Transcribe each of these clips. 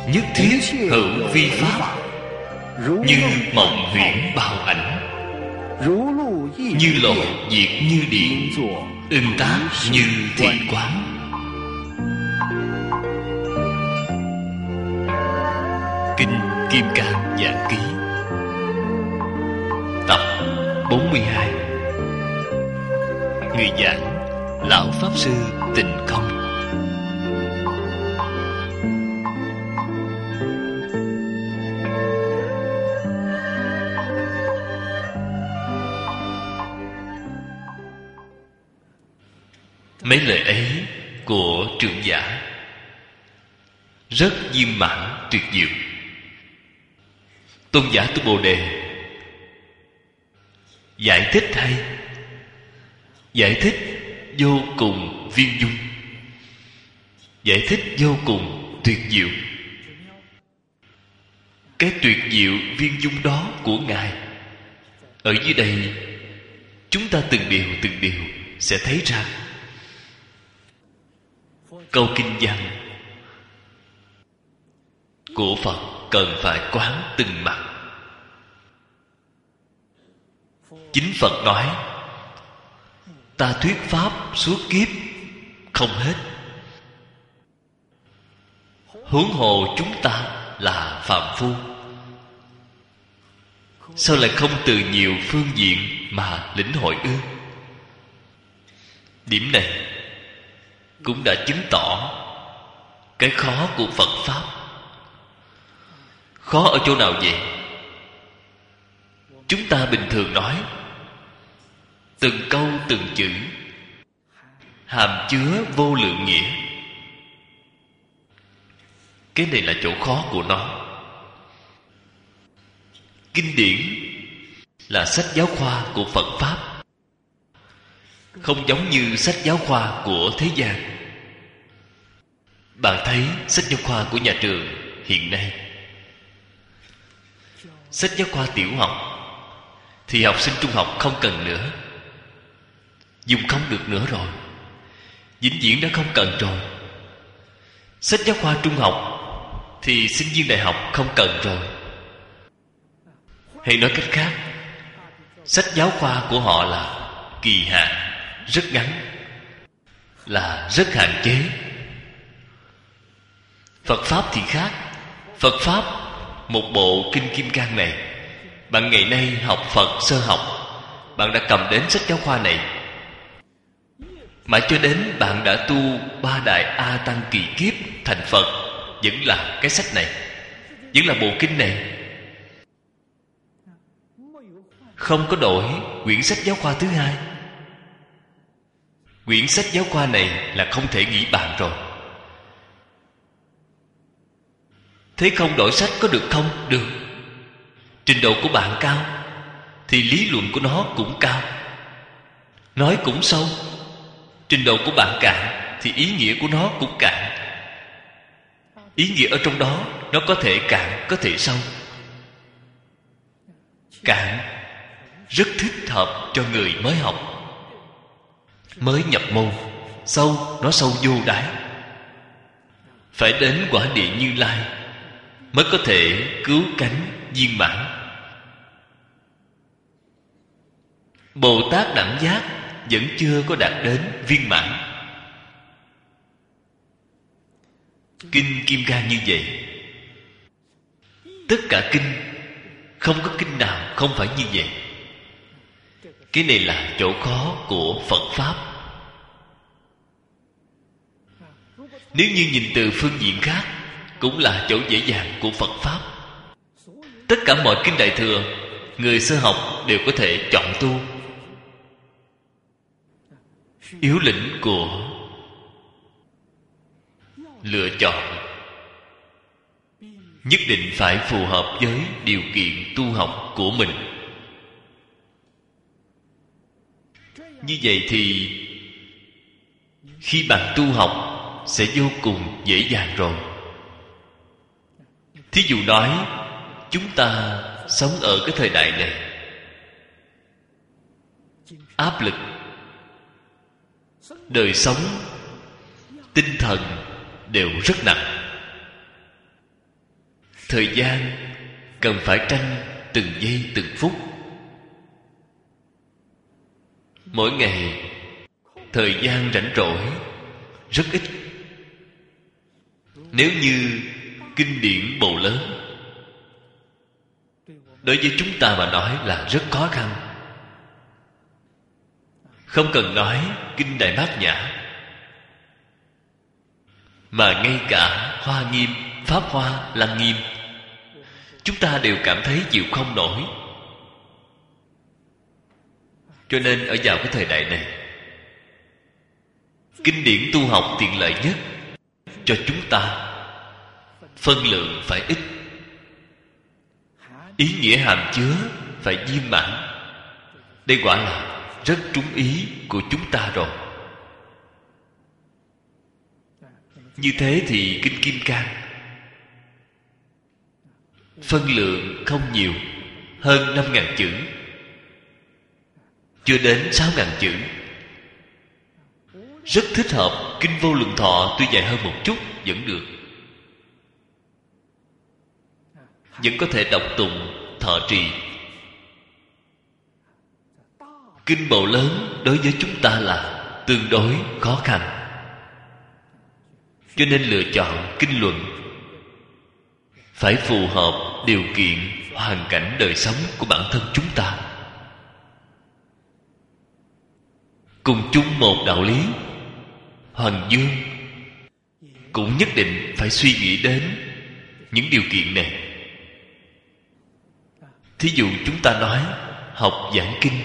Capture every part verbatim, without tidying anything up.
nhất thiết hữu vi pháp, như mộng huyễn bao ảnh, như lộ diệt như điện, ưng tác như thị quán. Kinh Kim Cang Giảng Ký tập bốn mươi hai. Người giảng Lão Pháp Sư Tịnh Không. Mấy lời ấy của trưởng giả rất viên mãn tuyệt diệu. Tôn giả Tu Bồ Đề giải thích hay, giải thích vô cùng viên dung, giải thích vô cùng tuyệt diệu. Cái tuyệt diệu viên dung đó của Ngài ở dưới đây chúng ta từng điều từng điều sẽ thấy ra. Câu kinh văn của Phật cần phải quán từng mặt. Chính Phật nói: ta thuyết pháp suốt kiếp không hết, huống hồ chúng ta là phàm phu, sao lại không từ nhiều phương diện mà lĩnh hội ư? Điểm này cũng đã chứng tỏ cái khó của Phật Pháp. Khó ở chỗ nào vậy? Chúng ta bình thường nói, từng câu từng chữ hàm chứa vô lượng nghĩa. Cái này là chỗ khó của nó. Kinh điển là sách giáo khoa của Phật Pháp, không giống như sách giáo khoa của thế gian. Bạn thấy sách giáo khoa của nhà trường hiện nay, sách giáo khoa tiểu học thì học sinh trung học không cần nữa, dùng không được nữa rồi, vĩnh viễn đã không cần rồi. Sách giáo khoa trung học thì sinh viên đại học không cần rồi. Hay nói cách khác, sách giáo khoa của họ là kỳ hạn rất ngắn, là rất hạn chế. Phật Pháp thì khác. Phật Pháp, một bộ Kinh Kim Cang này, bạn ngày nay học Phật sơ học, bạn đã cầm đến sách giáo khoa này, mãi cho đến bạn đã tu ba đại A Tăng kỳ kiếp thành Phật, vẫn là cái sách này, vẫn là bộ kinh này. Không có đổi quyển sách giáo khoa thứ hai. Quyển sách giáo khoa này là không thể nghĩ bàn rồi. Thế không đổi sách có được không? Được. Trình độ của bạn cao thì lý luận của nó cũng cao, nói cũng sâu. Trình độ của bạn cạn thì ý nghĩa của nó cũng cạn. Ý nghĩa ở trong đó nó có thể cạn, có thể sâu. Cạn rất thích hợp cho người mới học, mới nhập môn. Sâu, nó sâu vô đáy. Phải đến quả địa Như Lai mới có thể cứu cánh viên mãn. Bồ Tát đẳng giác vẫn chưa có đạt đến viên mãn. Kinh Kim Cang như vậy. Tất cả kinh, không có kinh nào không phải như vậy. Cái này là chỗ khó của Phật Pháp. Nếu như nhìn từ phương diện khác, cũng là chỗ dễ dàng của Phật Pháp. Tất cả mọi kinh Đại Thừa, người sơ học đều có thể chọn tu. Yếu lĩnh của lựa chọn nhất định phải phù hợp với điều kiện tu học của mình. Như vậy thì khi bạn tu học sẽ vô cùng dễ dàng rồi. Thí dụ nói, chúng ta sống ở cái thời đại này, áp lực đời sống, tinh thần đều rất nặng. Thời gian cần phải tranh từng giây từng phút. Mỗi ngày thời gian rảnh rỗi rất ít. Nếu như kinh điển Bồ Lớn đối với chúng ta mà nói là rất khó khăn. Không cần nói kinh Đại Bát Nhã, mà ngay cả Hoa Nghiêm, Pháp Hoa, Lăng Nghiêm chúng ta đều cảm thấy chịu không nổi. Cho nên ở vào cái thời đại này, kinh điển tu học tiện lợi nhất cho chúng ta, phân lượng phải ít, ý nghĩa hàm chứa phải viên mãn. Đây quả là rất trúng ý của chúng ta rồi. Như thế thì kinh Kim Cang phân lượng không nhiều, hơn năm ngàn chữ, chưa đến sáu ngàn chữ. Rất thích hợp. Kinh Vô Lượng Thọ tuy dài hơn một chút vẫn được, vẫn có thể đọc tụng thọ trì. Kinh Bộ Lớn đối với chúng ta là tương đối khó khăn, cho nên lựa chọn kinh luận phải phù hợp điều kiện hoàn cảnh đời sống của bản thân chúng ta. Cùng chung một đạo lý, Hoằng Dương cũng nhất định phải suy nghĩ đến những điều kiện này. Thí dụ chúng ta nói học giảng kinh.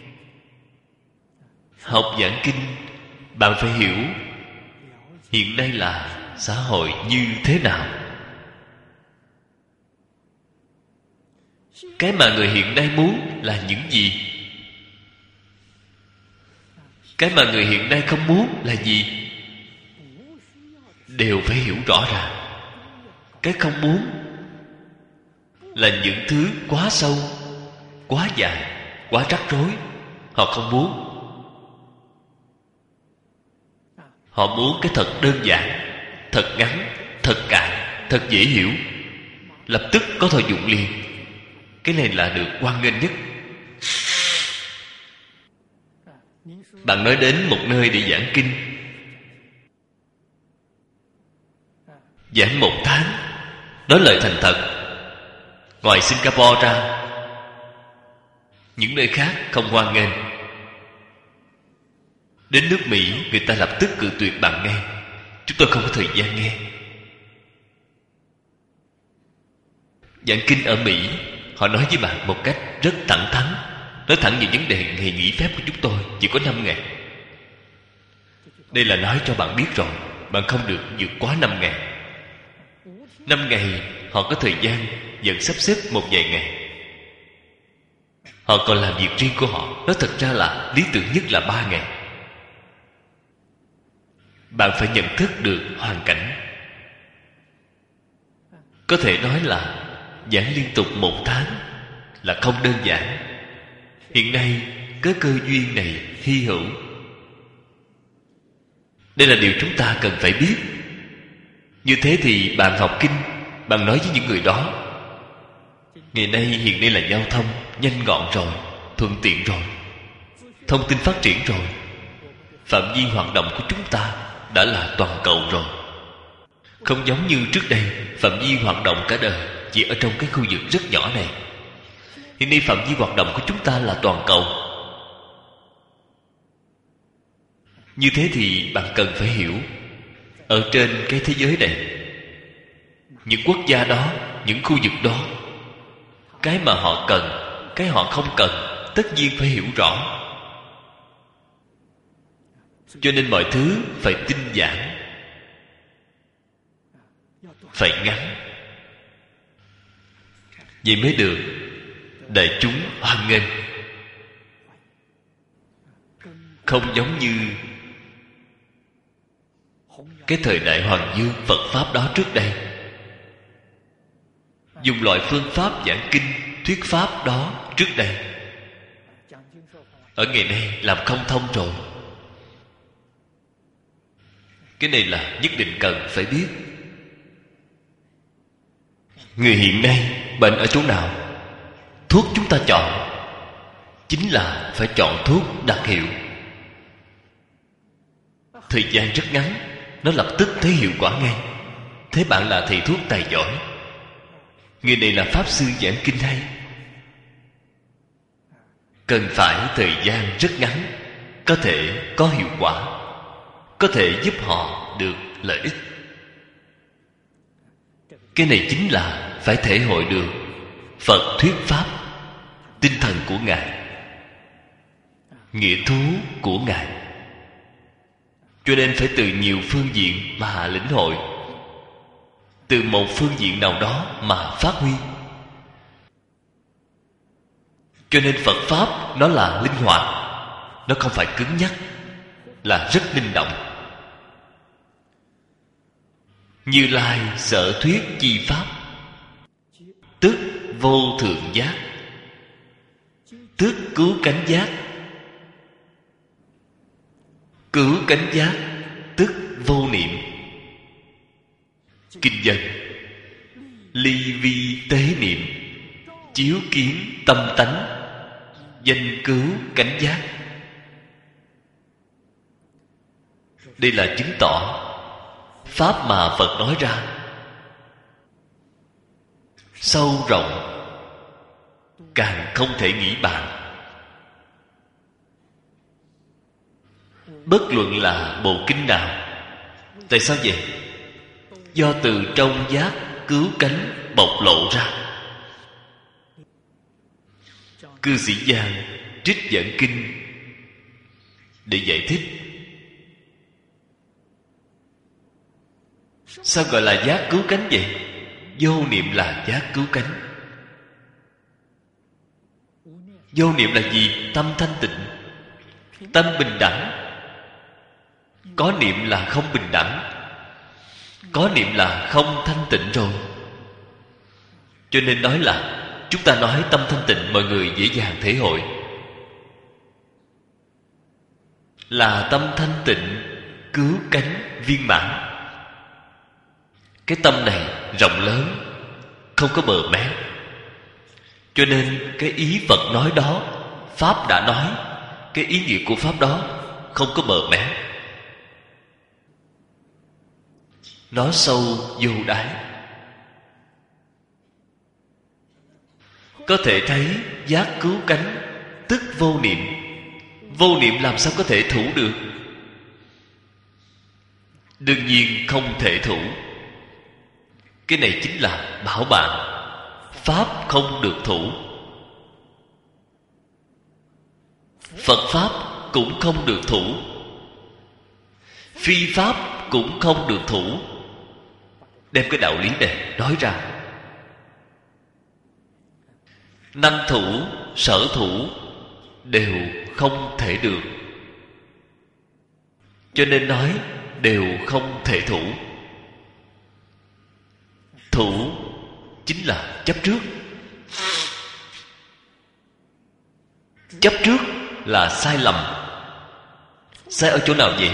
Học giảng kinh, bạn phải hiểu hiện nay là xã hội như thế nào. Cái mà người hiện nay muốn là những gì? Cái mà người hiện nay không muốn là gì? Đều phải hiểu rõ ràng. Cái không muốn là những thứ quá sâu, quá dài, quá rắc rối. Họ không muốn. Họ muốn cái thật đơn giản, thật ngắn, thật cạn, thật dễ hiểu, lập tức có thời dụng liền. Cái này là được hoan nghênh nhất. Bạn nói đến một nơi để giảng kinh, giảng một tháng, nói lời thành thật. Ngoài Singapore ra, những nơi khác không hoan nghênh. Đến nước Mỹ, người ta lập tức cự tuyệt bạn ngay. Chúng tôi không có thời gian nghe. Giảng kinh ở Mỹ, họ nói với bạn một cách rất thẳng thắn, nói thẳng về vấn đề ngày nghỉ phép của chúng tôi chỉ có năm ngày. Đây là nói cho bạn biết rồi, bạn không được vượt quá năm ngày. Năm ngày họ có thời gian vẫn sắp xếp một vài ngày. Họ còn làm việc riêng của họ. Nói thật ra là lý tưởng nhất là ba ngày. Bạn phải nhận thức được hoàn cảnh. Có thể nói là giảng liên tục một tháng là không đơn giản. Hiện nay cái cơ duyên này hy hữu. Đây là điều chúng ta cần phải biết. Như thế thì bạn học kinh, bạn nói với những người đó, ngày nay hiện nay là giao thông nhanh gọn rồi, thuận tiện rồi, thông tin phát triển rồi, phạm vi hoạt động của chúng ta đã là toàn cầu rồi. Không giống như trước đây, phạm vi hoạt động cả đời chỉ ở trong cái khu vực rất nhỏ này. Hiện nay phạm vi hoạt động của chúng ta là toàn cầu. Như thế thì bạn cần phải hiểu, ở trên cái thế giới này, những quốc gia đó, những khu vực đó, cái mà họ cần, cái họ không cần, tất nhiên phải hiểu rõ. Cho nên mọi thứ phải tinh giản, phải ngắn, vậy mới được đại chúng hoan nghênh. Không giống như cái thời đại Hoàng Dương Phật Pháp đó trước đây, dùng loại phương pháp giảng kinh, thuyết pháp đó trước đây, ở ngày nay làm không thông rồi. Cái này là nhất định cần phải biết. Người hiện nay bệnh ở chỗ nào? Thuốc chúng ta chọn chính là phải chọn thuốc đặc hiệu. Thời gian rất ngắn, nó lập tức thấy hiệu quả ngay. Thế bạn là thầy thuốc tài giỏi, người này là pháp sư giảng kinh hay, cần phải thời gian rất ngắn có thể có hiệu quả, có thể giúp họ được lợi ích. Cái này chính là phải thể hội được Phật thuyết pháp, tinh thần của Ngài, nghĩa thú của Ngài. Cho nên phải từ nhiều phương diện mà lĩnh hội, từ một phương diện nào đó mà phát huy. Cho nên Phật Pháp nó là linh hoạt, nó không phải cứng nhắc, là rất linh động. Như Lai sở thuyết chi pháp, tức vô thượng giác, tức cứu cánh giác. Cứu cánh giác tức vô niệm. Kinh dân: ly vi tế niệm, chiếu kiến tâm tánh, danh cứu cánh giác. Đây là chứng tỏ pháp mà Phật nói ra sâu rộng, càng không thể nghĩ bàn. Bất luận là bộ kinh nào. Tại sao vậy? Do từ trong giác cứu cánh bộc lộ ra. Cư sĩ Giang trích dẫn kinh để giải thích. Sao gọi là giác cứu cánh vậy? Vô niệm là giác cứu cánh. Vô niệm là gì? Tâm thanh tịnh, tâm bình đẳng. Có niệm là không bình đẳng, có niệm là không thanh tịnh rồi. Cho nên nói là chúng ta nói tâm thanh tịnh, mọi người dễ dàng thể hội. Là tâm thanh tịnh cứu cánh viên mãn. Cái tâm này rộng lớn, không có bờ mé. Cho nên cái ý Phật nói đó, Pháp đã nói, cái ý nghĩa của Pháp đó không có bờ mé. Nó sâu vô đáy. Có thể thấy giác cứu cánh tức vô niệm. Vô niệm làm sao có thể thủ được? Đương nhiên không thể thủ. Cái này chính là bảo bạn, pháp không được thủ, Phật Pháp cũng không được thủ, phi Pháp cũng không được thủ. Đem cái đạo lý này nói ra. Năng thủ, sở thủ đều không thể được. Cho nên nói đều không thể thủ. Thủ chính là chấp trước. Chấp trước là sai lầm. Sai ở chỗ nào vậy?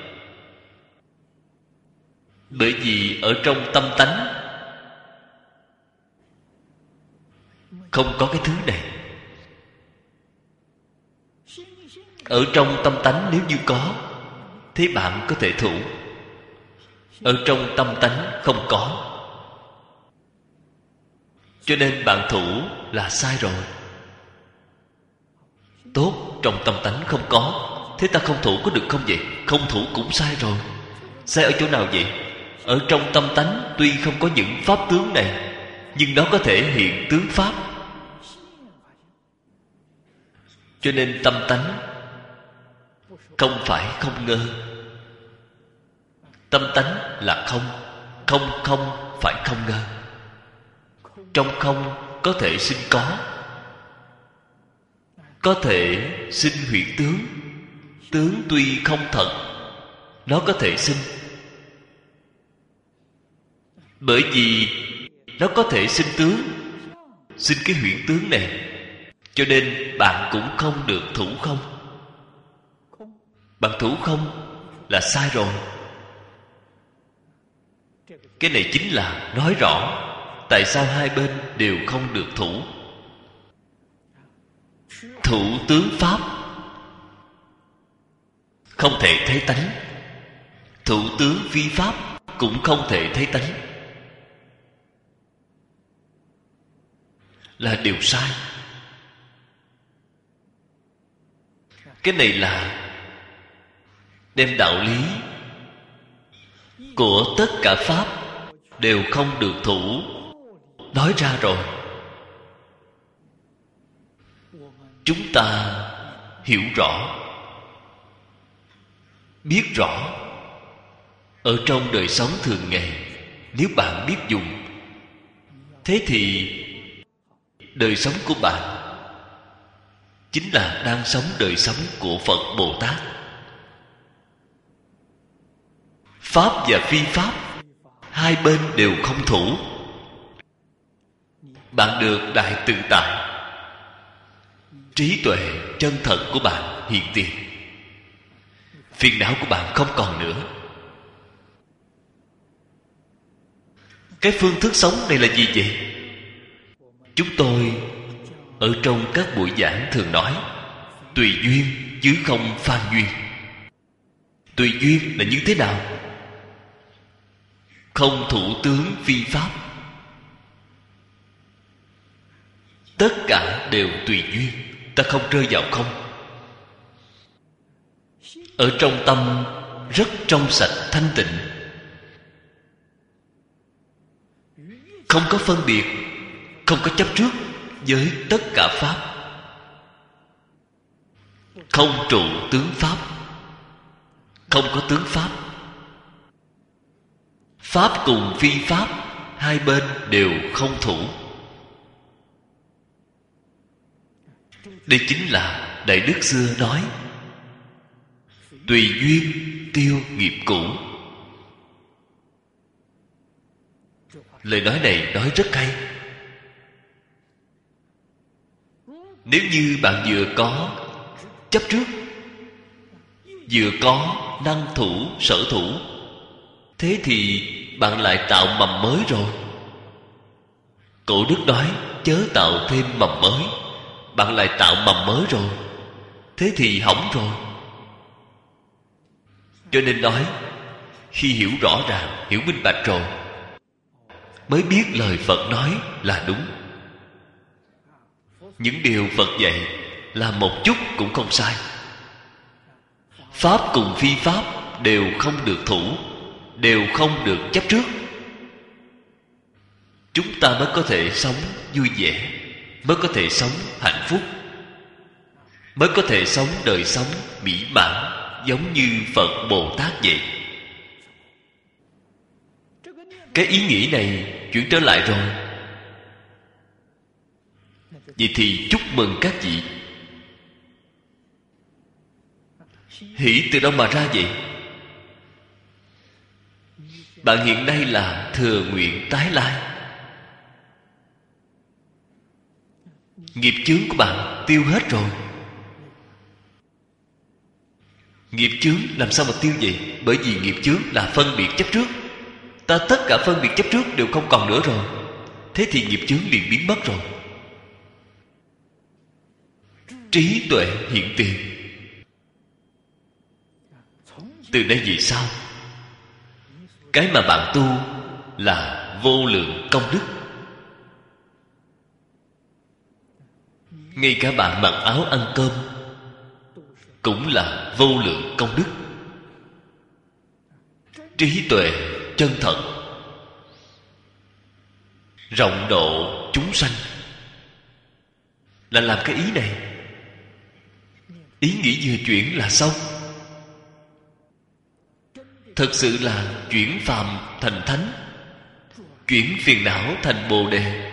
Bởi vì ở trong tâm tánh không có cái thứ này. Ở trong tâm tánh nếu như có, thế bạn có thể thủ. Ở trong tâm tánh không có, cho nên bạn thủ là sai rồi. Tốt, trong tâm tánh không có, thế ta không thủ có được không vậy? Không thủ cũng sai rồi. Sai ở chỗ nào vậy? Ở trong tâm tánh tuy không có những pháp tướng này, nhưng nó có thể hiện tướng pháp. Cho nên tâm tánh không phải không ngơ. Tâm tánh là không. Không không phải không ngơ. Trong không có thể sinh có, có thể sinh huyễn tướng. Tướng tuy không thật, nó có thể sinh. Bởi vì nó có thể sinh tướng, sinh cái huyễn tướng này, cho nên bạn cũng không được thủ không. Bạn thủ không là sai rồi. Cái này chính là nói rõ tại sao hai bên đều không được thủ? Thủ tướng pháp không thể thấy tánh, thủ tướng vi pháp cũng không thể thấy tánh, là điều sai. Cái này là đem đạo lý của tất cả pháp đều không được thủ nói ra rồi. Chúng ta hiểu rõ, biết rõ, ở trong đời sống thường ngày, nếu bạn biết dùng, thế thì đời sống của bạn chính là đang sống đời sống của Phật Bồ Tát. Pháp và phi pháp hai bên đều không thủ, bạn được đại tự tại. Trí tuệ chân thật của bạn hiện tiền, phiền não của bạn không còn nữa. Cái phương thức sống này là gì vậy? Chúng tôi ở trong các buổi giảng thường nói tùy duyên chứ không phan duyên. Tùy duyên là như thế nào? Không thủ tướng phi pháp, tất cả đều tùy duyên, ta không rơi vào không. Ở trong tâm rất trong sạch thanh tịnh, không có phân biệt, không có chấp trước với tất cả pháp, không trụ tướng pháp, không có tướng pháp. Pháp cùng phi pháp hai bên đều không thủ. Đây chính là Đại Đức xưa nói tùy duyên tiêu nghiệp cũ. Lời nói này nói rất hay. Nếu như bạn vừa có chấp trước, vừa có năng thủ sở thủ, thế thì bạn lại tạo mầm mới rồi. Cổ đức nói chớ tạo thêm mầm mới, bạn lại tạo mầm mới rồi, thế thì hỏng rồi. Cho nên nói khi hiểu rõ ràng, hiểu minh bạch rồi, mới biết lời Phật nói là đúng. Những điều Phật dạy là một chút cũng không sai. Pháp cùng phi pháp đều không được thủ, đều không được chấp trước. Chúng ta mới có thể sống vui vẻ, mới có thể sống hạnh phúc, mới có thể sống đời sống mỹ mãn, giống như Phật Bồ Tát vậy. Cái ý nghĩ này chuyển trở lại rồi. Vậy thì chúc mừng các vị. Hỷ từ đâu mà ra vậy? Bạn hiện nay là thừa nguyện tái lai. Nghiệp chướng của bạn tiêu hết rồi. Nghiệp chướng làm sao mà tiêu vậy? Bởi vì nghiệp chướng là phân biệt chấp trước. Ta tất cả phân biệt chấp trước đều không còn nữa rồi, thế thì nghiệp chướng liền biến mất rồi. Trí tuệ hiện tiền. Từ đây về sau, cái mà bạn tu là vô lượng công đức. Ngay cả bạn mặc áo ăn cơm cũng là vô lượng công đức. Trí tuệ chân thật, rộng độ chúng sanh, là làm cái ý này. Ý nghĩ vừa chuyển là xong. Thật sự là chuyển phàm thành thánh, chuyển phiền não thành bồ đề,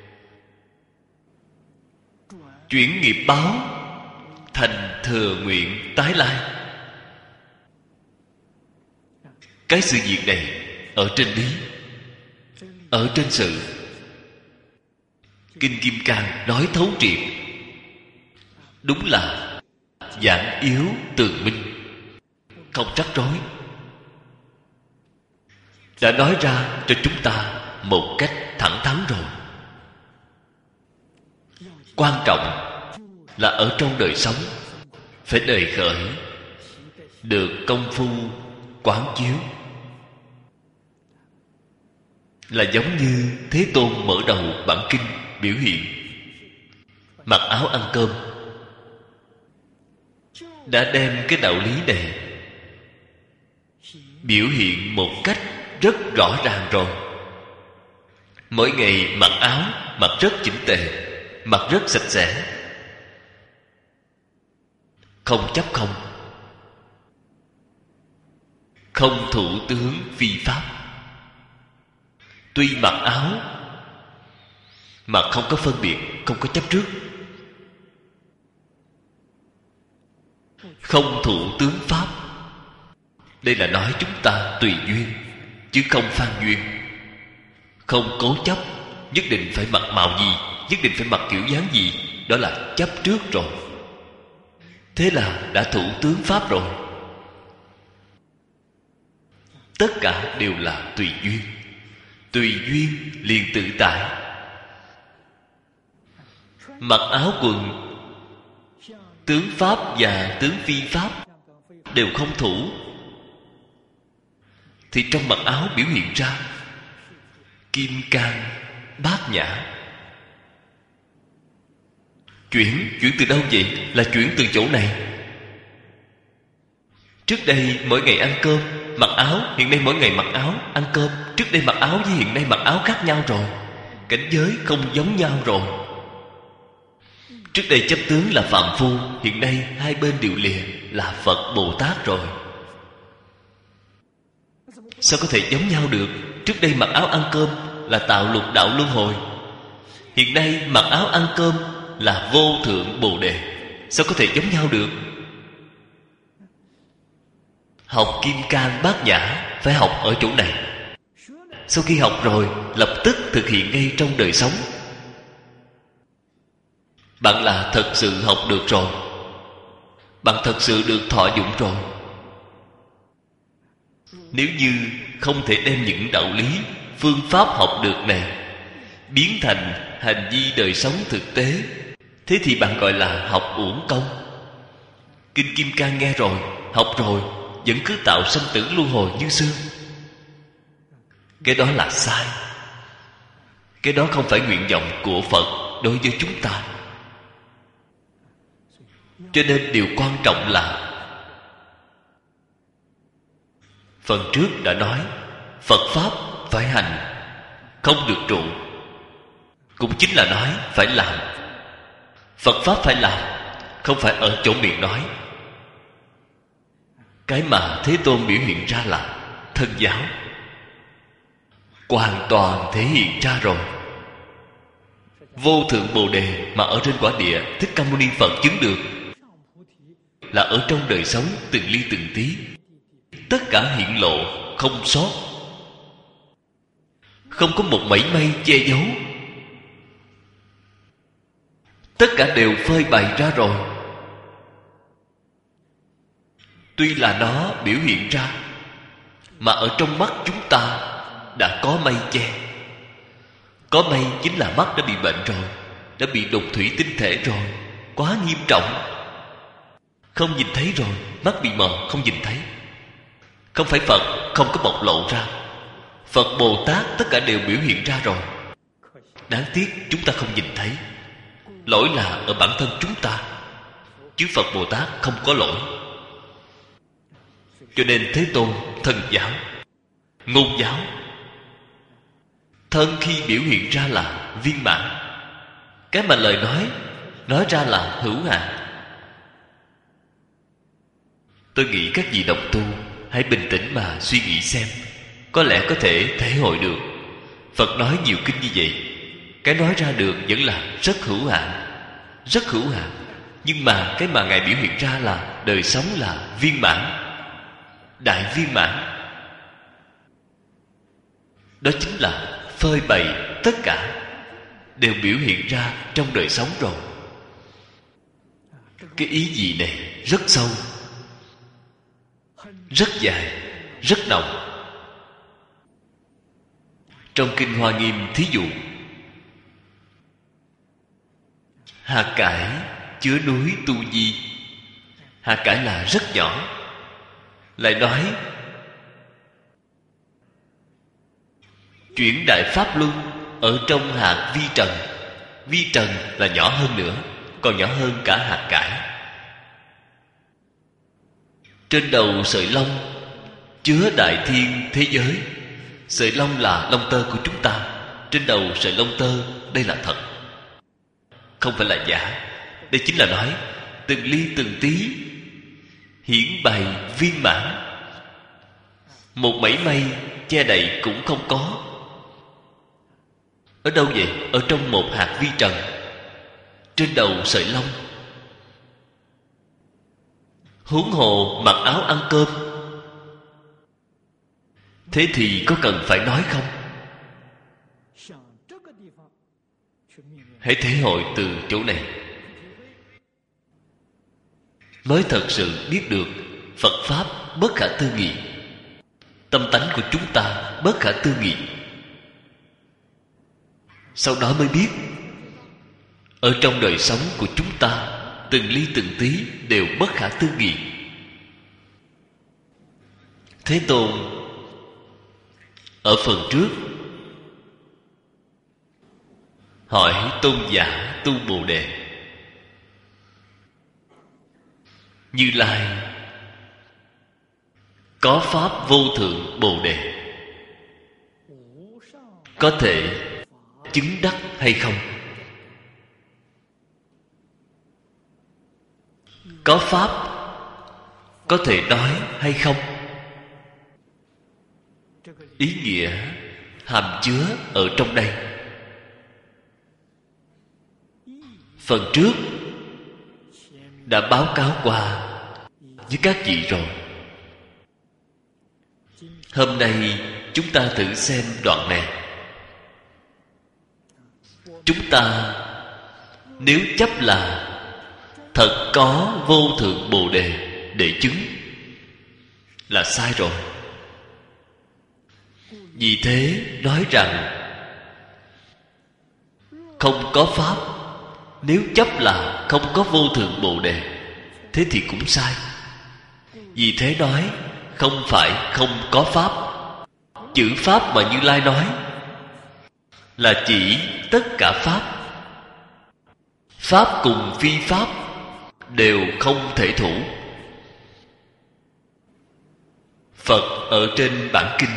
chuyển nghiệp báo thành thừa nguyện tái lai. Cái sự việc này ở trên lý, ở trên sự. Kinh Kim Cang nói thấu triệt, đúng là giảng yếu tường minh, không rắc rối, đã nói ra cho chúng ta một cách thẳng thắn rồi. Quan trọng là ở trong đời sống phải đời khởi được công phu quán chiếu. Là giống như Thế Tôn mở đầu bản kinh biểu hiện. Mặc áo ăn cơm đã đem cái đạo lý này biểu hiện một cách rất rõ ràng rồi. Mỗi ngày mặc áo, mặc rất chỉnh tề, mặc rất sạch sẽ, không chấp không, không thủ tướng phi pháp. Tuy mặc áo mà không có phân biệt, không có chấp trước, không thủ tướng pháp. Đây là nói chúng ta tùy duyên, chứ không phan duyên. Không cố chấp nhất định phải mặc màu gì, nhất định phải mặc kiểu dáng gì. Đó là chấp trước rồi. Thế là đã thủ tướng pháp rồi. Tất cả đều là tùy duyên. Tùy duyên liền tự tại. Mặc áo quần tướng pháp và tướng phi pháp đều không thủ, thì trong mặc áo biểu hiện ra kim cang bát nhã. Chuyển, chuyển từ đâu vậy? Là chuyển từ chỗ này. Trước đây mỗi ngày ăn cơm mặc áo, hiện nay mỗi ngày mặc áo ăn cơm. Trước đây mặc áo với hiện nay mặc áo khác nhau rồi. Cảnh giới không giống nhau rồi. Trước đây chấp tướng là phàm phu, hiện nay hai bên đều lìa là Phật Bồ Tát rồi. Sao có thể giống nhau được? Trước đây mặc áo ăn cơm là tạo lục đạo luân hồi, hiện nay mặc áo ăn cơm là vô thượng Bồ Đề. Sao có thể giống nhau được? Học kim cang bát nhã phải học ở chỗ này. Sau khi học rồi lập tức thực hiện ngay trong đời sống. Bạn là thật sự học được rồi. Bạn thật sự được thọ dụng rồi. Nếu như không thể đem những đạo lý, phương pháp học được này biến thành hành vi đời sống thực tế, thế thì bạn gọi là học uổng công. Kinh Kim Cang nghe rồi, học rồi, vẫn cứ tạo sanh tử luân hồi như xưa. Cái đó là sai. Cái đó không phải nguyện vọng của Phật đối với chúng ta. Cho nên điều quan trọng là phần trước đã nói, Phật Pháp phải hành, không được trụ. Cũng chính là nói phải làm. Phật Pháp phải làm, không phải ở chỗ miệng nói. Cái mà Thế Tôn biểu hiện ra là thân giáo, hoàn toàn thể hiện ra rồi. Vô thượng Bồ Đề mà ở trên quả địa Thích Ca Mâu Ni Phật chứng được là ở trong đời sống từng ly từng tí, tất cả hiện lộ không sót, không có một mảy may che giấu. Tất cả đều phơi bày ra rồi. Tuy là nó biểu hiện ra, mà ở trong mắt chúng ta đã có mây che. Có mây chính là mắt đã bị bệnh rồi, đã bị đục thủy tinh thể rồi, quá nghiêm trọng. Không nhìn thấy rồi, mắt bị mờ, không nhìn thấy. Không phải Phật không có bộc lộ ra, Phật Bồ Tát tất cả đều biểu hiện ra rồi. Đáng tiếc chúng ta không nhìn thấy. Lỗi là ở bản thân chúng ta, chứ Phật Bồ Tát không có lỗi. Cho nên Thế Tôn thân giáo, ngôn giáo. Thân khi biểu hiện ra là viên mãn. Cái mà lời nói nói ra là hữu hạn. Tôi nghĩ các vị đồng tu hãy bình tĩnh mà suy nghĩ xem, có lẽ có thể thể hội được. Phật nói nhiều kinh như vậy, cái nói ra được vẫn là rất hữu hạn, rất hữu hạn. Nhưng mà cái mà Ngài biểu hiện ra là đời sống là viên mãn, đại viên mãn. Đó chính là phơi bày tất cả đều biểu hiện ra trong đời sống rồi. Cái ý gì này rất sâu, rất dài, rất nồng. Trong Kinh Hoa Nghiêm thí dụ, hạt cải chứa núi tu di. Hạt cải là rất nhỏ. Lại nói chuyển đại pháp luân ở trong hạt vi trần. Vi trần là nhỏ hơn nữa, còn nhỏ hơn cả hạt cải. Trên đầu sợi lông chứa đại thiên thế giới. Sợi lông là lông tơ của chúng ta. Trên đầu sợi lông tơ, đây là thật, không phải là giả. Đây chính là nói từng ly từng tí hiển bày viên mãn. Một mảy may che đậy cũng không có. Ở đâu vậy? Ở trong một hạt vi trần, trên đầu sợi lông. Huống hồ mặc áo ăn cơm, thế thì có cần phải nói không? Hãy thể hội từ chỗ này, mới thật sự biết được Phật Pháp bất khả tư nghị. Tâm tánh của chúng ta bất khả tư nghị. Sau đó mới biết ở trong đời sống của chúng ta, từng ly từng tí đều bất khả tư nghị. Thế Tôn ở phần trước hỏi tôn giả tu Bồ Đề: Như Lai có pháp vô thượng Bồ Đề, có thể chứng đắc hay không? Có pháp có thể nói hay không? Ý nghĩa hàm chứa ở trong đây. Phần trước đã báo cáo qua với các vị rồi. Hôm nay chúng ta thử xem đoạn này. Chúng ta nếu chấp là thật có vô thượng Bồ Đề để chứng là sai rồi. Vì thế nói rằng không có pháp, nếu chấp là không có vô thượng Bồ Đề, thế thì cũng sai. Vì thế nói không phải không có pháp. Chữ pháp mà Như Lai nói là chỉ tất cả pháp. Pháp cùng phi pháp đều không thể thủ. Phật ở trên bản kinh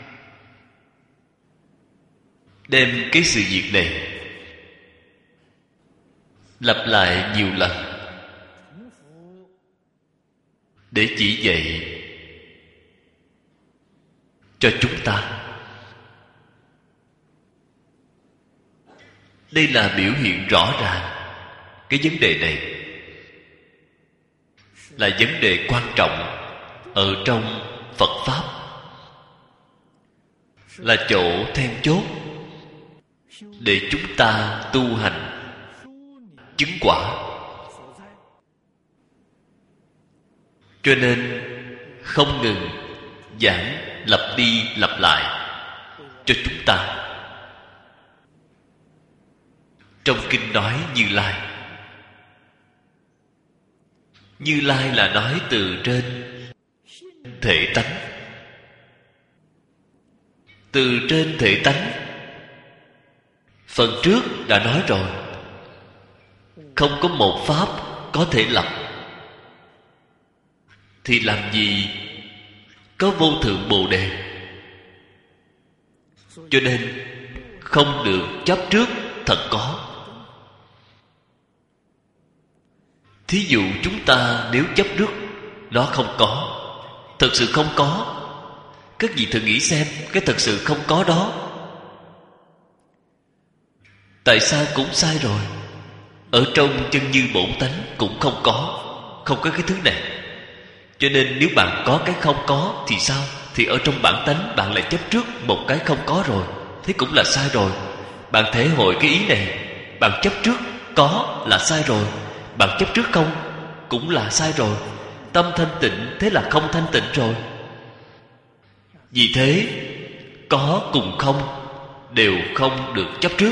đem cái sự việc này lặp lại nhiều lần để chỉ dạy cho chúng ta. Đây là biểu hiện rõ ràng cái vấn đề này là vấn đề quan trọng ở trong Phật Pháp, là chỗ then chốt để chúng ta tu hành chứng quả. Cho nên không ngừng giảng lặp đi lặp lại cho chúng ta. Trong kinh nói Như Lai. Như Lai là nói từ trên thể tánh. Từ trên thể tánh, phần trước đã nói rồi, không có một pháp có thể lập, thì làm gì có vô thượng Bồ Đề. Cho nên không được chấp trước thật có. Thí dụ chúng ta nếu chấp trước nó không có, thật sự không có, các vị thử nghĩ xem, cái thật sự không có đó tại sao cũng sai rồi. Ở trong chân như bổn tánh cũng không có, không có cái thứ này. Cho nên nếu bạn có cái không có thì sao? Thì ở trong bản tánh bạn lại chấp trước một cái không có rồi, thế cũng là sai rồi. Bạn thể hội cái ý này, bạn chấp trước có là sai rồi, bạn chấp trước không cũng là sai rồi. Tâm thanh tịnh thế là không thanh tịnh rồi. Vì thế có cùng không đều không được chấp trước.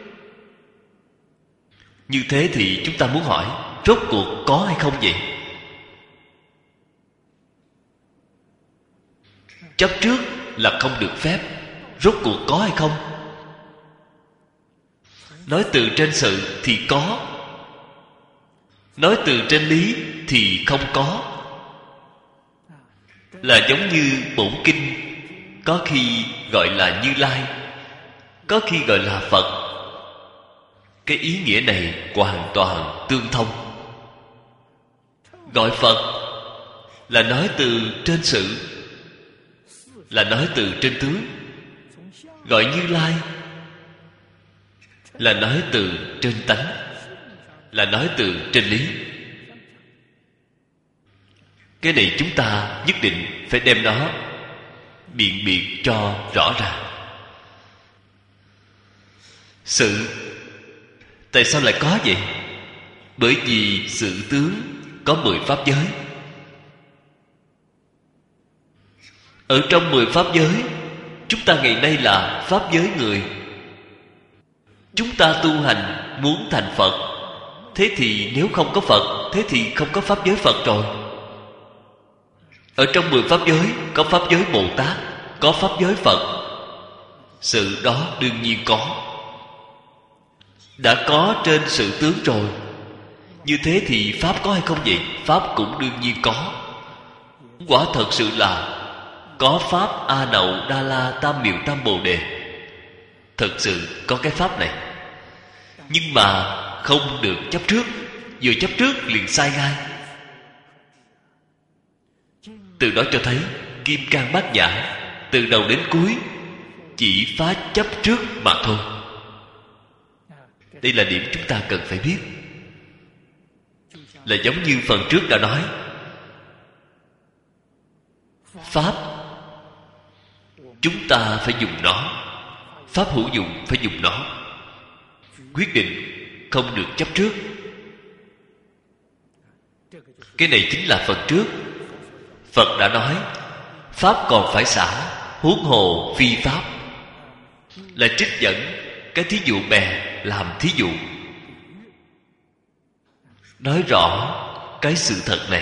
Như thế thì chúng ta muốn hỏi, rốt cuộc có hay không vậy? Chấp trước là không được phép. Rốt cuộc có hay không? Nói từ trên sự thì có, nói từ trên lý thì không có. Là giống như bổn kinh, có khi gọi là Như Lai, có khi gọi là Phật. Cái ý nghĩa này hoàn toàn tương thông. Gọi Phật là nói từ trên sự, là nói từ trên tướng. Gọi Như Lai là nói từ trên tánh, là nói từ trên lý. Cái này chúng ta nhất định phải đem nó biện biệt cho rõ ràng. Sự tại sao lại có vậy? Bởi vì sự tướng có mười pháp giới. Ở trong mười pháp giới, chúng ta ngày nay là pháp giới người. Chúng ta tu hành muốn thành Phật. Thế thì nếu không có Phật, thế thì không có pháp giới Phật rồi. Ở trong mười pháp giới có pháp giới Bồ Tát, có pháp giới Phật. Sự đó đương nhiên có. Đã có trên sự tướng rồi. Như thế thì pháp có hay không vậy? Pháp cũng đương nhiên có. Quả thật sự là có pháp A Nậu Đa La Tam Miệu Tam Bồ Đề. Thật sự có cái pháp này. Nhưng mà không được chấp trước. Vừa chấp trước liền sai ngay. Từ đó cho thấy Kim Cang Bát Nhã từ đầu đến cuối chỉ phá chấp trước mà thôi. Đây là điểm chúng ta cần phải biết. Là giống như phần trước đã nói, pháp chúng ta phải dùng nó, pháp hữu dụng phải dùng nó. Quyết định không được chấp trước. Cái này chính là phần trước. Phật đã nói pháp còn phải xả, huống hồ phi pháp. Là trích dẫn cái thí dụ bè làm thí dụ, nói rõ cái sự thật này.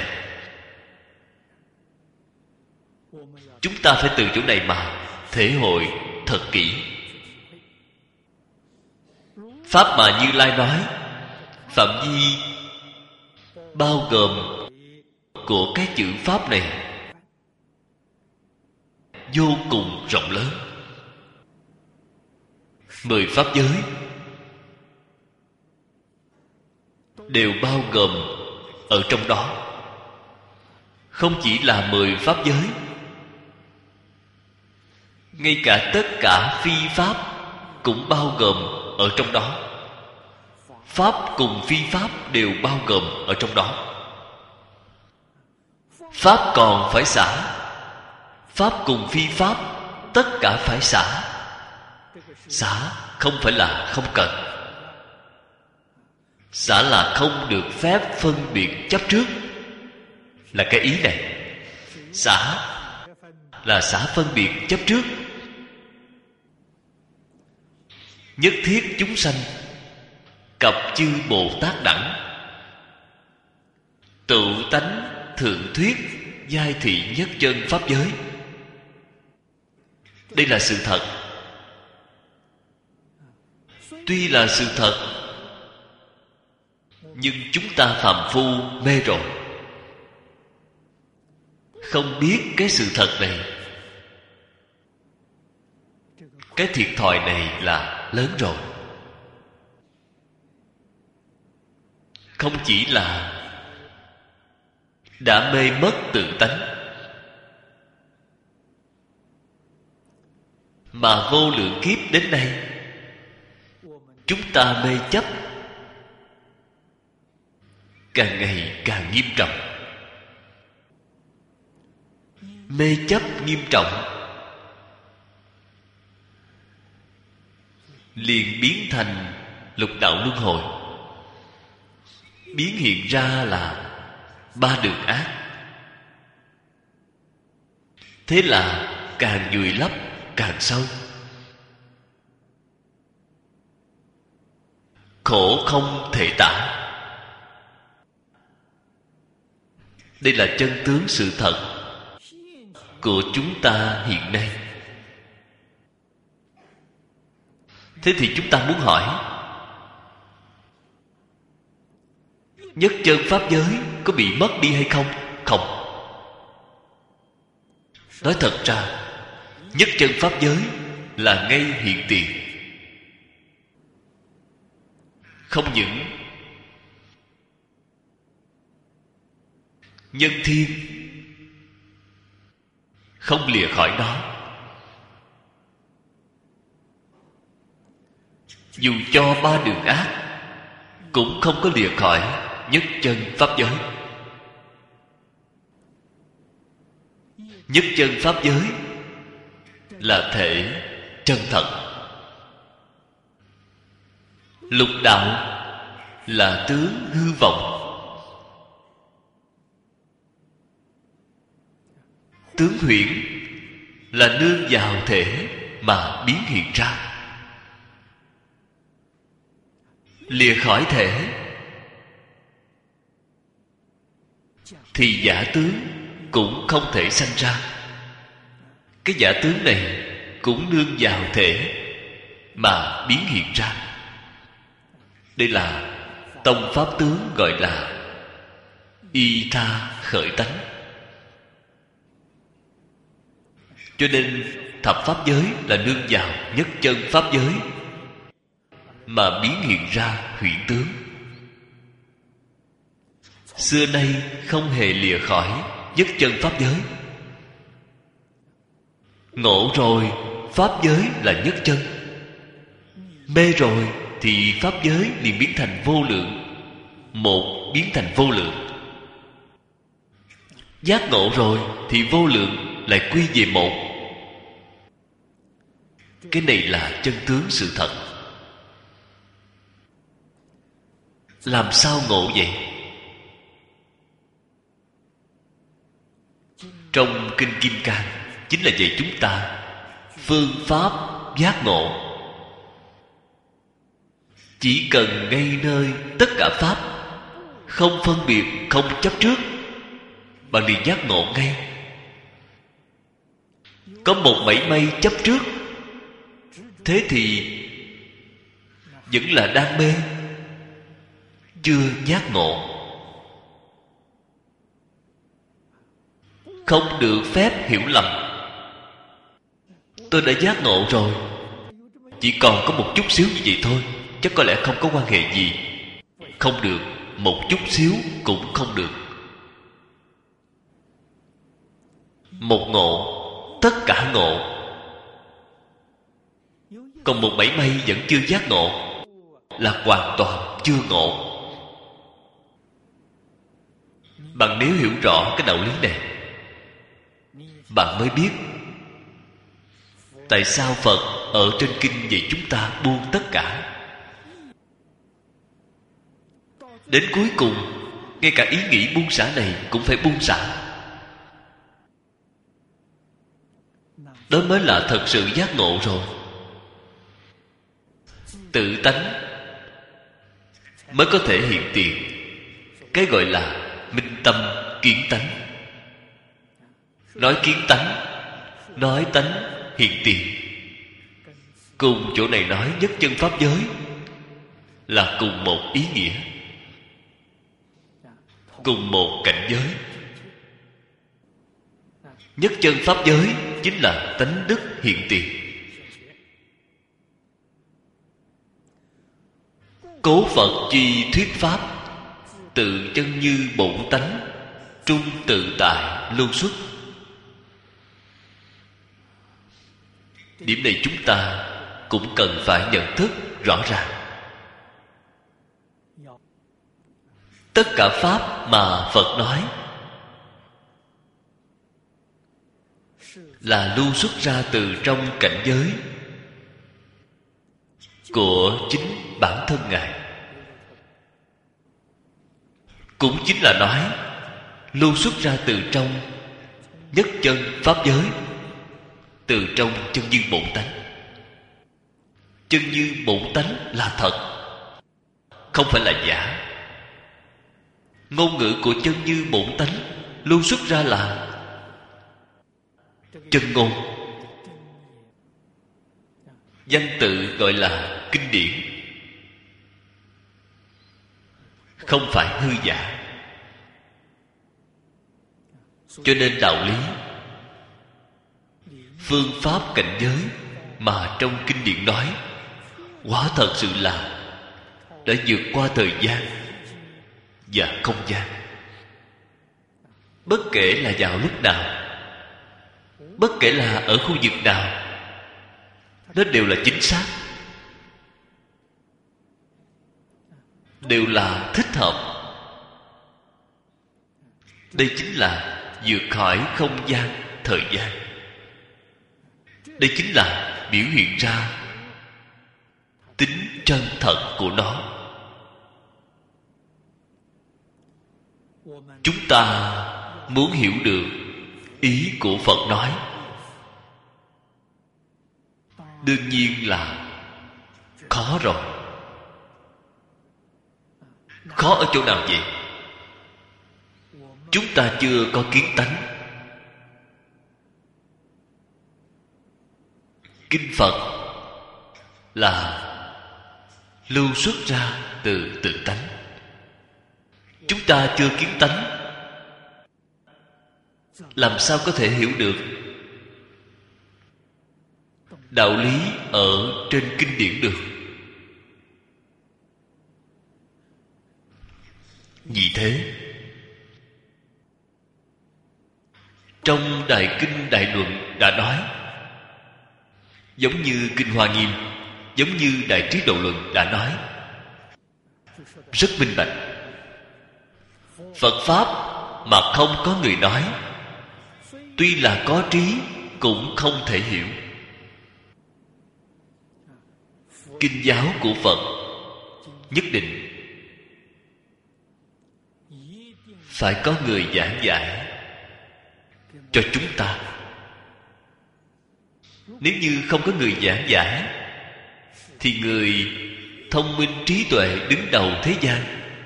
Chúng ta phải từ chỗ này mà thể hội thật kỹ. Pháp mà Như Lai nói, phạm vi bao gồm của cái chữ pháp này vô cùng rộng lớn. Mười pháp giới đều bao gồm ở trong đó. Không chỉ là mười pháp giới, ngay cả tất cả phi pháp cũng bao gồm ở trong đó. Pháp cùng phi pháp đều bao gồm ở trong đó. Pháp còn phải xả, pháp cùng phi pháp tất cả phải xả. Xả không phải là không cần. Xả là không được phép phân biệt chấp trước, là cái ý này. Xả là xả phân biệt chấp trước. Nhất thiết chúng sanh cập chư Bồ Tát đẳng, tự tánh thượng thuyết giai thị nhất chân pháp giới. Đây là sự thật. Tuy là sự thật, nhưng chúng ta phàm phu mê rồi, không biết cái sự thật này. Cái thiệt thòi này là lớn rồi. Không chỉ là đã mê mất tự tánh, mà vô lượng kiếp đến nay chúng ta mê chấp càng ngày càng nghiêm trọng. Mê chấp nghiêm trọng liền biến thành lục đạo luân hồi, biến hiện ra là ba đường ác. Thế là càng vùi lấp càng sâu. khổ không thể tả. Đây là chân tướng sự thật của chúng ta hiện nay. Thế thì chúng ta muốn hỏi, nhất chân pháp giới có bị mất đi hay không? Không. Nói thật ra, nhất chân pháp giới là ngay hiện tiền. Không những nhân thiên không lìa khỏi nó, dù cho ba đường ác cũng không có lìa khỏi nhất chân pháp giới. Nhất chân pháp giới là thể chân thật. Lục đạo là tướng hư vọng. Tướng huyễn là nương vào thể mà biến hiện ra. Lìa khỏi thể thì giả tướng cũng không thể sanh ra. Cái giả tướng này cũng nương vào thể mà biến hiện ra. Đây là tông pháp tướng gọi là y tha khởi tánh. Cho nên thập pháp giới là nương vào nhất chân pháp giới mà biến hiện ra huyễn tướng. Xưa nay không hề lìa khỏi nhất chân pháp giới. Ngộ rồi pháp giới là nhất chân, mê rồi thì pháp giới liền biến thành vô lượng, một biến thành vô lượng. Giác ngộ rồi thì vô lượng lại quy về một. Cái này là chân tướng sự thật. Làm sao ngộ vậy? Trong Kinh Kim Cang chính là dạy chúng ta phương pháp giác ngộ. Chỉ cần ngay nơi tất cả pháp, không phân biệt, không chấp trước, bạn liền giác ngộ ngay. Có một mảy may chấp trước, thế thì vẫn là đang mê, chưa giác ngộ. Không được phép hiểu lầm. Tôi đã giác ngộ rồi, chỉ còn có một chút xíu như vậy thôi, chắc có lẽ không có quan hệ gì. Không được, một chút xíu cũng không được. Một ngộ, tất cả ngộ. Còn một mảy may vẫn chưa giác ngộ, là hoàn toàn chưa ngộ. Bạn nếu hiểu rõ cái đạo lý này, bạn mới biết tại sao Phật ở trên kinh dạy chúng ta buông tất cả. Đến cuối cùng, ngay cả ý nghĩ buông xả này cũng phải buông xả. Đó mới là thật sự giác ngộ rồi. Tự tánh mới có thể hiện tiền. Cái gọi là minh tâm kiến tánh. Nói kiến tánh, nói tánh hiện tiền. Cùng chỗ này nói nhất chân pháp giới là cùng một ý nghĩa, cùng một cảnh giới. Nhất chân pháp giới chính là tánh đức hiện tiền. Cố Phật chi thuyết pháp, tự chân như bổn tánh, trung tự tại lưu xuất. Điểm này chúng ta cũng cần phải nhận thức rõ ràng. Tất cả pháp mà Phật nói là lưu xuất ra từ trong cảnh giới của chính bản thân Ngài. Cũng chính là nói lưu xuất ra từ trong nhất chân pháp giới, từ trong chân như bổn tánh. Chân như bổn tánh là thật. không phải là giả. Ngôn ngữ của chân như bổn tánh luôn xuất ra là chân ngôn. Danh tự gọi là kinh điển, không phải hư giả. Cho nên đạo lý, phương pháp cảnh giới mà trong kinh điển nói, quả thật sự là đã vượt qua thời gian và không gian. Bất kể là vào lúc nào, bất kể là ở khu vực nào, nó đều là chính xác, đều là thích hợp. Đây chính là vượt khỏi không gian, thời gian. Đây chính là biểu hiện ra tính chân thật của nó. Chúng ta muốn hiểu được ý của Phật nói, đương nhiên là khó rồi. Khó ở chỗ nào vậy? Chúng ta chưa có kiến tánh. Kinh Phật là lưu xuất ra từ tự tánh. Chúng ta chưa kiến tánh, làm sao có thể hiểu được đạo lý ở trên kinh điển được? Vì thế, trong Đại Kinh Đại Luận đã nói, giống như Kinh Hoa Nghiêm, giống như Đại Trí Độ Luận đã nói, rất minh bạch. Phật Pháp mà không có người nói, tuy là có trí cũng không thể hiểu. Kinh giáo của Phật nhất định phải có người giảng giải cho chúng ta. Nếu như không có người giảng giải, thì người thông minh trí tuệ đứng đầu thế gian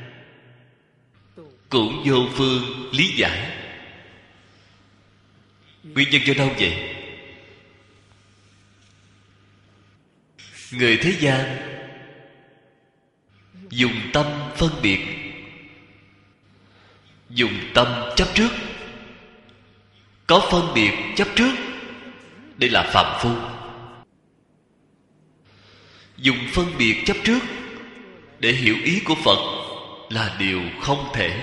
cũng vô phương lý giải. Nguyên nhân do đâu vậy? Người thế gian dùng tâm phân biệt, dùng tâm chấp trước. Có phân biệt chấp trước, đây là phàm phu. Dùng phân biệt chấp trước để hiểu ý của Phật là điều không thể.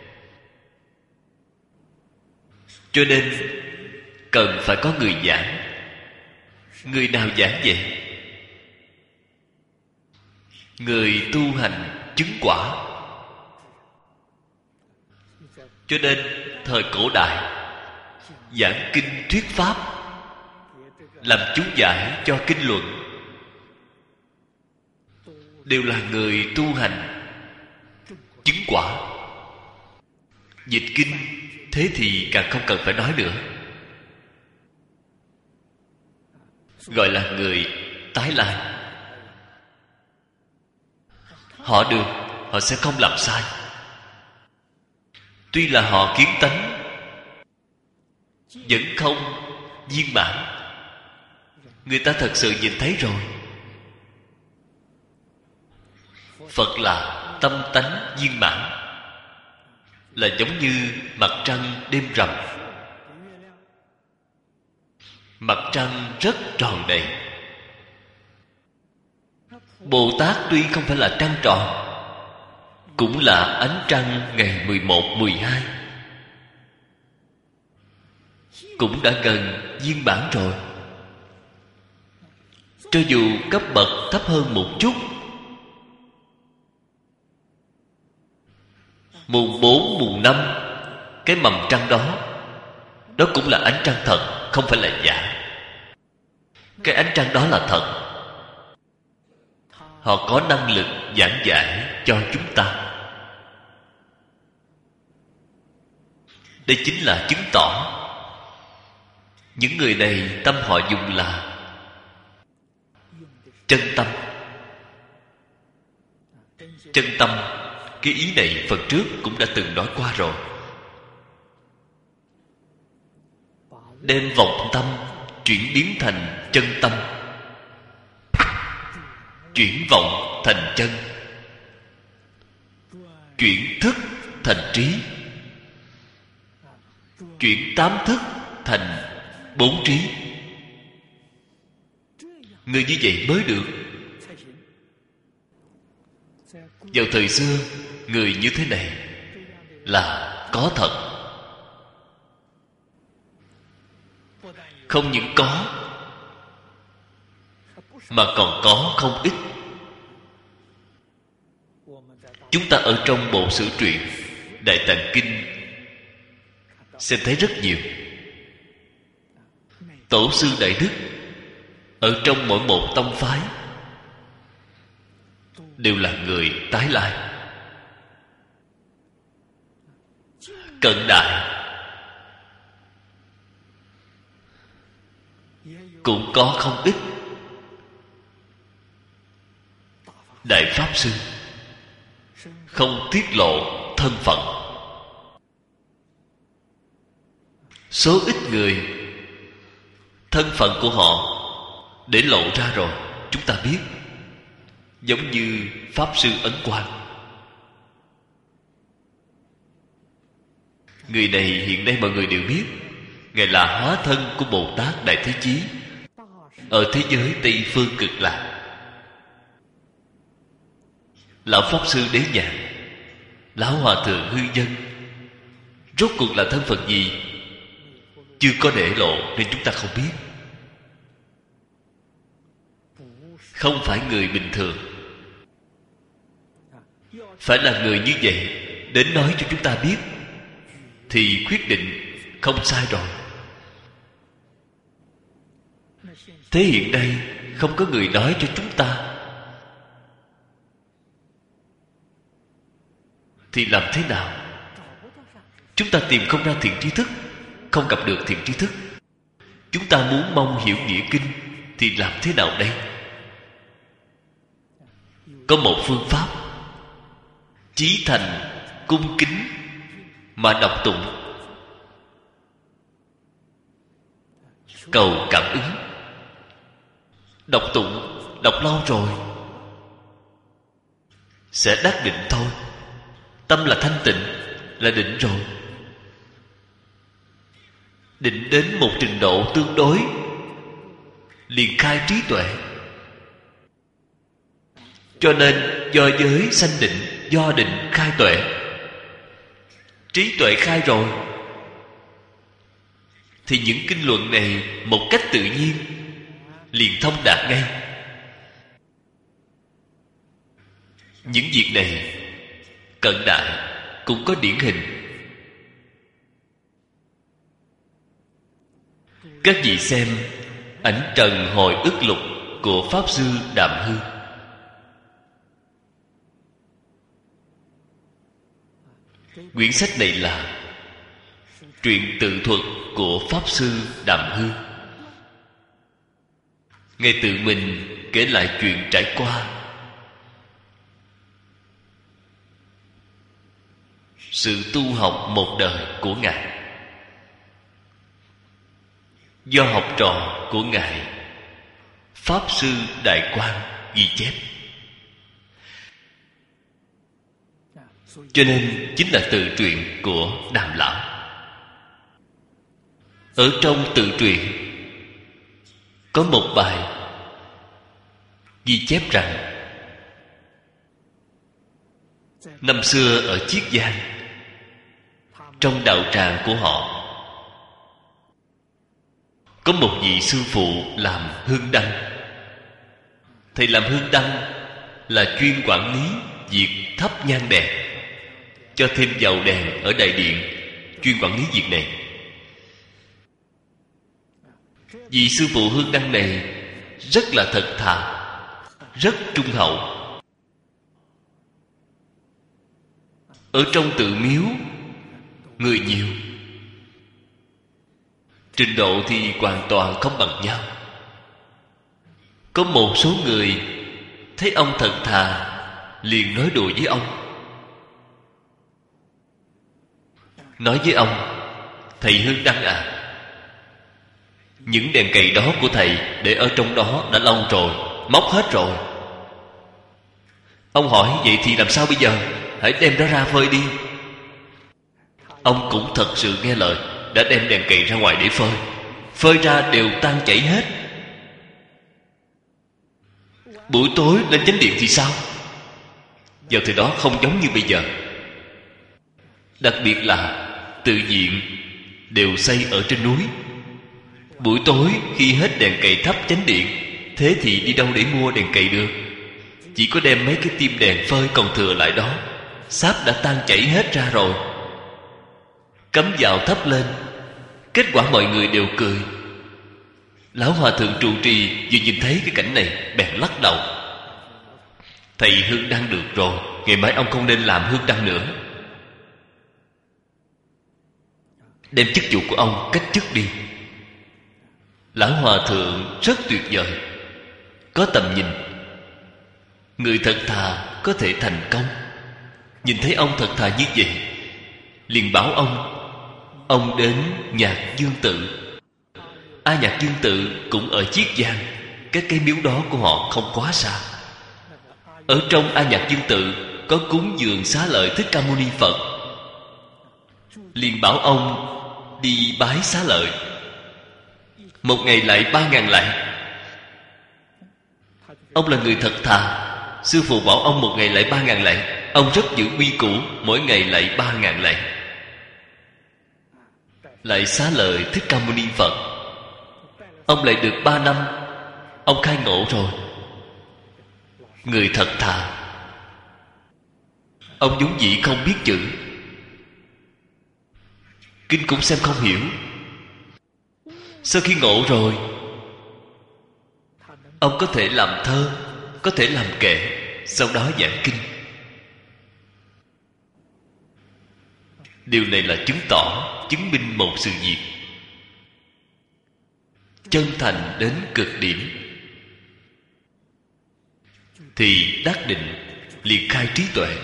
Cho nên cần phải có người giảng. Người nào giảng vậy? Người tu hành chứng quả. Cho nên thời cổ đại giảng kinh thuyết pháp, làm chú giải cho kinh luận, đều là người tu hành chứng quả. Dịch kinh thế thì càng không cần phải nói nữa, gọi là người tái lai. Họ được, họ sẽ không làm sai. Tuy là họ kiến tánh vẫn không viên mãn, người ta thật sự nhìn thấy rồi. Phật là tâm tánh viên mãn, là giống như mặt trăng đêm rằm. Mặt trăng rất tròn đầy. Bồ Tát tuy không phải là trăng tròn, cũng là ánh trăng ngày mười một, mười hai, cũng đã gần viên mãn rồi. Cho dù cấp bậc thấp hơn một chút, mùng bốn, mùng năm, cái mầm trăng đó, đó cũng là ánh trăng thật, không phải là giả. Cái ánh trăng đó là thật. Họ có năng lực giảng giải cho chúng ta. Đây chính là chứng tỏ những người này tâm họ dùng là chân tâm. Chân tâm, cái ý này phần trước cũng đã từng nói qua rồi. Đem vọng tâm chuyển biến thành chân tâm, chuyển vọng thành chân, chuyển thức thành trí, chuyển tám thức thành bốn trí. Người như vậy mới được. Vào thời xưa, người như thế này là có thật. Không những có, mà còn có không ít. Chúng ta ở trong bộ sử truyện Đại Tạng Kinh sẽ thấy rất nhiều. Tổ sư Đại Đức ở trong mỗi một tông phái đều là người tái lai. Cận đại cũng có không ít đại pháp sư không tiết lộ thân phận. Số ít người thân phận của họ để lộ ra rồi, chúng ta biết. Giống như Pháp Sư Ấn Quang. Người này hiện nay mọi người đều biết, Ngài là hóa thân của Bồ Tát Đại Thế Chí ở thế giới Tây Phương Cực Lạc. Lão Pháp Sư Đế Nhàn, Lão Hòa Thượng Hư Dân, rốt cuộc là thân phận gì chưa có để lộ, nên chúng ta không biết. Không phải người bình thường. Phải là người như vậy đến nói cho chúng ta biết thì quyết định không sai rồi. Thế hiện nay không có người nói cho chúng ta thì làm thế nào? Chúng ta tìm không ra thiện tri thức, không gặp được thiện tri thức. Chúng ta muốn mong hiểu nghĩa kinh thì làm thế nào đây? Có một phương pháp, chí thành cung kính mà đọc tụng, cầu cảm ứng. Đọc tụng, đọc lâu rồi sẽ đắc định thôi. Tâm là thanh tịnh, là định rồi. Định đến một trình độ tương đối, liền khai trí tuệ. Cho nên do giới sanh định, do định khai tuệ. Trí tuệ khai rồi thì những kinh luận này một cách tự nhiên liền thông đạt ngay. Những việc này cận đại cũng có điển hình. Các vị xem Ảnh Trần Hồi Ức Lục của Pháp Sư Đạm Hư. Quyển sách này là truyện tự thuật của Pháp Sư Đạm Hư. Ngài tự mình kể lại chuyện trải qua, sự tu học một đời của Ngài, do học trò của Ngài Pháp Sư Đại Quang ghi chép. Cho nên chính là tự truyện của Đàm Lão. Ở trong tự truyện có một bài ghi chép rằng năm xưa ở Chiết Giang, trong đạo tràng của họ có một vị sư phụ làm hương đăng. Thầy làm hương đăng là chuyên quản lý việc thắp nhang đèn, cho thêm dầu đèn ở đại điện, chuyên quản lý việc này. Vị sư phụ hương đăng này rất là thật thà, rất trung hậu. Ở trong tự miếu người nhiều, trình độ thì hoàn toàn không bằng nhau. Có một số người thấy ông thật thà liền nói đùa với ông, nói với ông: thầy Hương Đăng à, những đèn cầy đó của thầy để ở trong đó đã lâu rồi, móc hết rồi. Ông hỏi: vậy thì làm sao bây giờ? Hãy đem nó ra phơi đi. Ông cũng thật sự nghe lời, đã đem đèn cầy ra ngoài để phơi. Phơi ra đều tan chảy hết. Buổi tối lên chánh điện thì sao? Vào thời đó không giống như bây giờ. Đặc biệt là tự viện đều xây ở trên núi. Buổi tối khi hết đèn cầy thắp chánh điện, thế thì đi đâu để mua đèn cầy được? Chỉ có đem mấy cái tim đèn phơi còn thừa lại đó. Sáp đã tan chảy hết ra rồi, cắm vào thắp lên. Kết quả mọi người đều cười. Lão hòa thượng trụ trì vừa nhìn thấy cái cảnh này bèn lắc đầu: thầy Hương Đăng được rồi, ngày mai ông không nên làm Hương Đăng nữa. Đem chức vụ của ông cách chức đi. Lão hòa thượng rất tuyệt vời, có tầm nhìn. Người thật thà có thể thành công. Nhìn thấy ông thật thà như vậy, liền bảo ông Ông đến Nhạc Dương Tự. A Nhạc Dương Tự cũng ở Chiết Giang. Cái cây miếu đó của họ không quá xa. Ở trong A Nhạc Dương Tự có cúng dường Xá Lợi Thích Ca Mâu Ni Phật. Liền bảo ông đi bái Xá Lợi. Một ngày lại ba ngàn lạy. Ông là người thật thà. Sư phụ bảo ông một ngày lại ba ngàn lạy. Ông rất giữ quy củ, mỗi ngày lại ba ngàn lạy. Lại Xá Lợi Thích Ca Mâu Ni Phật. Ông lại được ba năm. Ông khai ngộ rồi. Người thật thà. Ông vốn dĩ không biết chữ, kinh cũng xem không hiểu. Sau khi ngộ rồi, ông có thể làm thơ, có thể làm kệ, sau đó giảng kinh. Điều này là chứng tỏ, chứng minh một sự việc chân thành đến cực điểm, thì đắc định liền khai trí tuệ.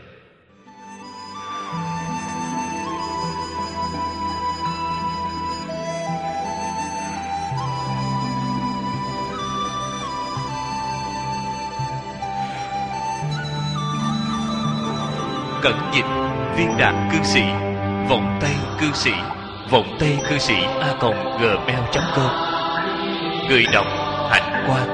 Cẩn dịch Viên Đạt Cư Sĩ, Vọng Tây Cư Sĩ, Vọng Tây Cư Sĩ a còng gmail chấm com. Người đọc Hạnh Quang.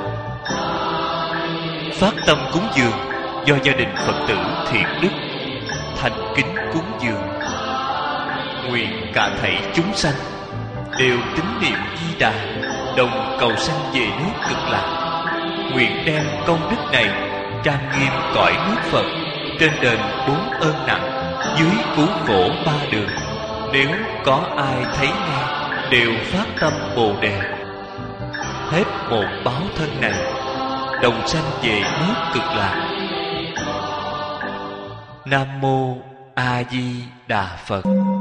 Phát tâm cúng dường do gia đình Phật tử thiện đức thành kính cúng dường. Nguyện cả thảy chúng sanh đều tín niệm Di Đà, đồng cầu sanh về nước Cực Lạc. Nguyện đem công đức này trang nghiêm cõi nước Phật, trên đền bốn ơn nặng, dưới cứu khổ ba đường. Nếu có ai thấy nghe, đều phát tâm Bồ Đề, hết một báo thân này, đồng sanh về nước Cực Lạc. Nam Mô A Di Đà Phật.